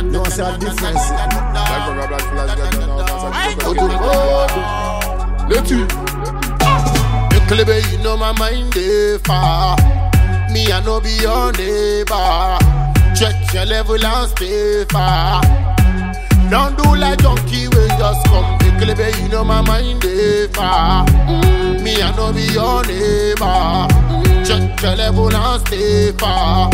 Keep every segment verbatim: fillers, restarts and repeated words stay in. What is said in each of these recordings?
No one say a difference. Let you. Clever, you know my mind is far. Me, I know be your neighbor. Check your level and stay far. Don't do like junkie, we just come. Clever, you know my mind is far. Mm, me, I know be your neighbor. Check your level and stay far.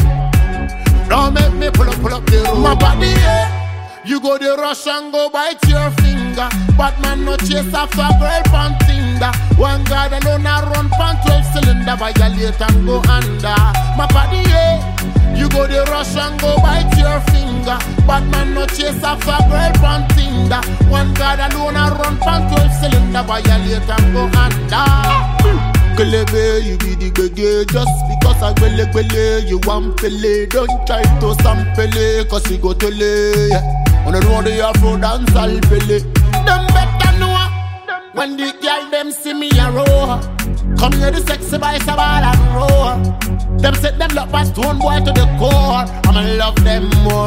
Don't make me pull up, pull up the road. My body, yeah. You go the rush and go bite your finger. But man no chase after girl pan Tinder. One God alone a run pan twelve cylinder. Violate and go under. My body, yeah. You go the rush and go bite your finger. But man no chase after girl pan Tinder. One God alone a run pan twelve cylinder. Violate and go under. Kelebe, you be the gege. Just because I gwele gwele, you want pele. Don't try to sample, cause you go tele, yeah. On the road you afro dance all pele. Them better know when the girl them see me a row. Come here the sexy boy sabal and roll. Them set them lock my stone boy to the core. I'ma love them more.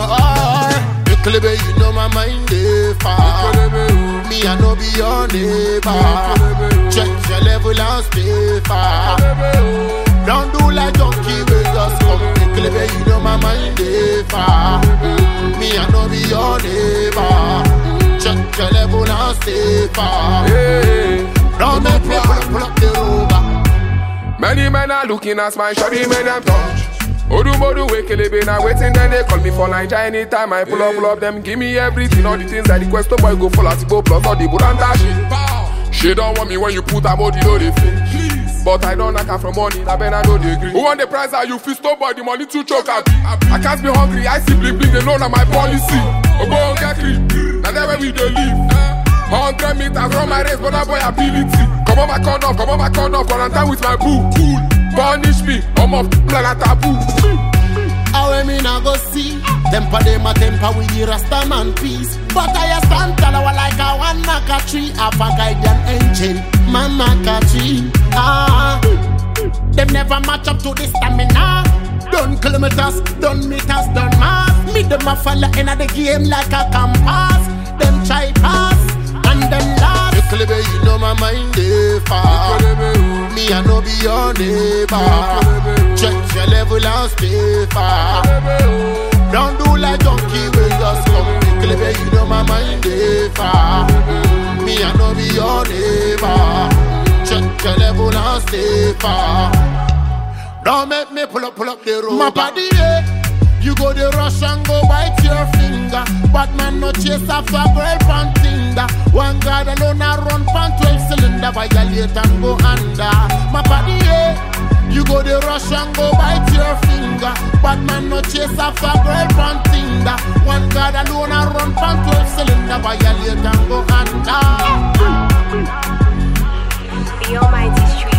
You Kelebe, you know my mind is far. Me I know be your neighbor. Check your level and stay far. Don't do like junkie, we just come. Kelebe, you know my mind is far. Me I know be your neighbor. Check your level and stay far. Don't make me pull up, pull up the rover. Many men are looking at my shabby men and touch. Odu modu we Kelebe now waiting, then they call me for Niger anytime I pull up, pull up them, give me everything, all the things that the question boy go full as go plus all the buranta shit. She don't want me when you put a body no they feel. But I don't like her from money, I better know they agree. Who want the price are you fist up boy, the money too choke at me. I can't be hungry, I see bling bling, they know that my policy. Obo get clean, now that's where we dey live. Hundred meters from my race, but that boy ability. Come on my corner, come on my corner, quarantine with my boo. Cool, punish me, I'm off like a taboo. How me now go see temper them a temper with the Rasta man peace. But I stand tall like a one maca tree. Have a guardian engine, man maca tree. Ah, them never match up to the stamina. Done kilometers, done meters, done miles. Me them a follow in the game like a compass. Them try pass and them last. Kelebe, you know my mind is far. Me I know be your neighbor. Check your level and stay far. Don't do like junkie, we just come. Kelebe, you know my mind is far. Me I know be your neighbor. Check your level and stay far. Don't make me pull up, pull up the road. My body, yeah. You go the rush and go bite your finger. But man no chase after girl pan Tinder. One God alone a run pan twelve cylinder. Violate and go under. My body, yeah. You go the rush and go bite your finger. But man no chase after girl pan Tinder. One God alone a run pan twelve cylinder. Violate and go under. The Almighty Street.